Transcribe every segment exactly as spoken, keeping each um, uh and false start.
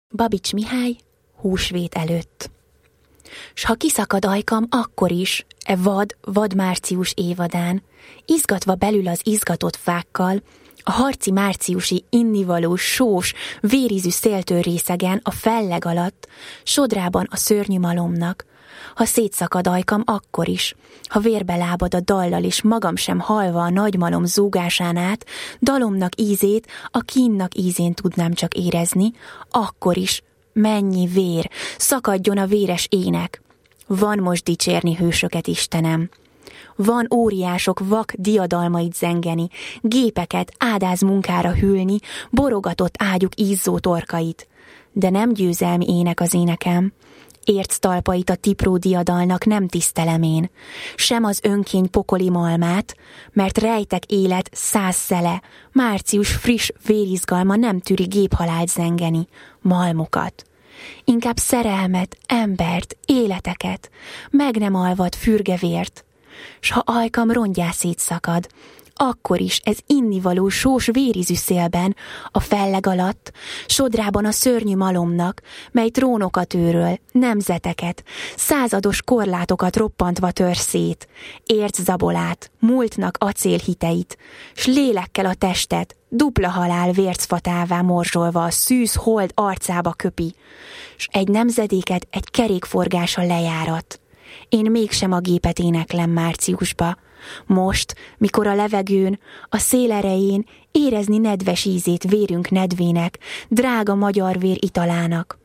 Babics Mihály, húsvét előtt. S ha kiszakad ajkam, akkor is, e vad, vad március évadán, izgatva belül az izgatott fákkal, a harci márciusi innivaló, sós, vérízű széltől részegen a felleg alatt, sodrában a szörnyű malomnak, ha szétszakad ajkam, akkor is, ha vérbe lábad a dallal, és magam sem halva a nagymalom zúgásán át, dalomnak ízét, a kínnak ízén tudnám csak érezni, akkor is, mennyi vér, szakadjon a véres ének. Van most dicsérni hősöket, Istenem. Van óriások vak diadalmait zengeni, gépeket ádáz munkára hűlni, borogatott ágyuk ízzó torkait. De nem győzelmi ének az énekem. Érc talpait a tipró diadalnak nem tisztelem én, sem az önkény pokoli malmát, mert rejtek élet száz szele, március friss vérizgalma nem tűri géphalált zengeni, malmokat. Inkább szerelmet, embert, életeket, meg nem alvad fürgevért, s ha ajkam rongyá szétszakad, akkor is ez innivaló sós vérizű szélben, a felleg alatt, sodrában a szörnyű malomnak, mely trónokat őröl, nemzeteket, százados korlátokat roppantva tör szét, érc zabolát, múltnak acélhiteit, s lélekkel a testet, dupla halál vércfatává morzsolva a szűz hold arcába köpi, s egy nemzedéket egy kerékforgása lejárat. Én mégsem a gépet éneklem márciusba, most, mikor a levegőn, a szél erején érezni nedves ízét vérünk nedvének, drága magyar vér italának.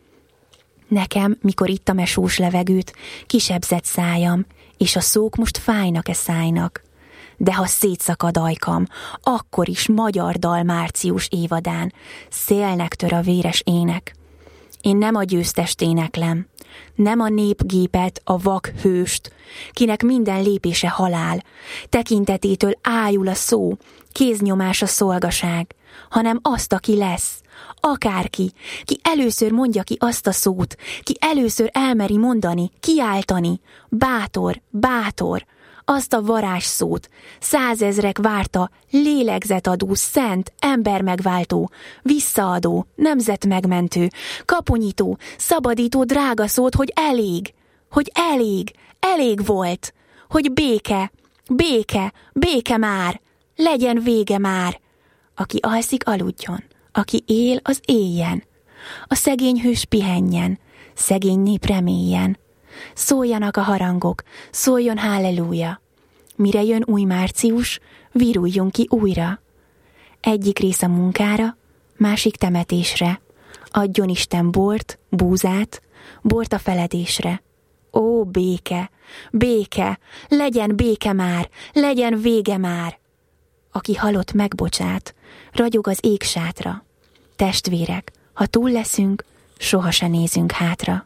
Nekem, mikor ittam e sós levegőt, kisebzett szájam, és a szók most fájnak e szájnak. De ha szétszakad ajkam, akkor is magyar dal március évadán, szélnek tör a véres ének. Én nem a győztest éneklem, nem a népgépet, a vak hőst, kinek minden lépése halál, tekintetétől ájul a szó, kéznyomás a szolgaság, hanem azt, aki lesz, akárki, ki először mondja ki azt a szót, ki először elmeri mondani, kiáltani, bátor, bátor, azt a varázsszót, százezrek várta, lélegzetadó, szent, embermegváltó, visszaadó, nemzetmegmentő, kapunyító, szabadító drága szót, hogy elég, hogy elég, elég volt, hogy béke, béke, béke már, legyen vége már. Aki alszik, aludjon, aki él, az éljen, a szegény hős pihenjen, szegény nép reméljen. Szóljanak a harangok, szóljon halleluja. Mire jön új március, viruljunk ki újra. Egyik rész a munkára, másik temetésre. Adjon Isten bort, búzát, bort a feledésre. Ó, béke, béke, legyen béke már, legyen vége már. Aki halott megbocsát, ragyog az égsátra. Testvérek, ha túl leszünk, soha se nézünk hátra.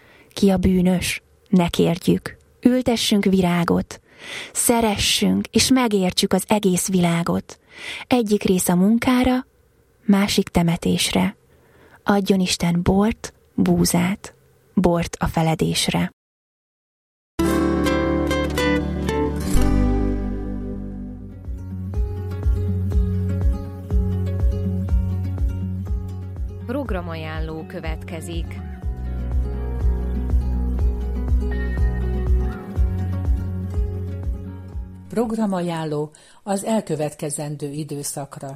Ki a bűnös? Ne kérjük, ültessünk virágot, szeressünk és megértsük az egész világot. Egyik rész a munkára, másik temetésre. Adjon Isten bort, búzát, bort a feledésre. Programajánló következik. Programajánló az elkövetkezendő időszakra.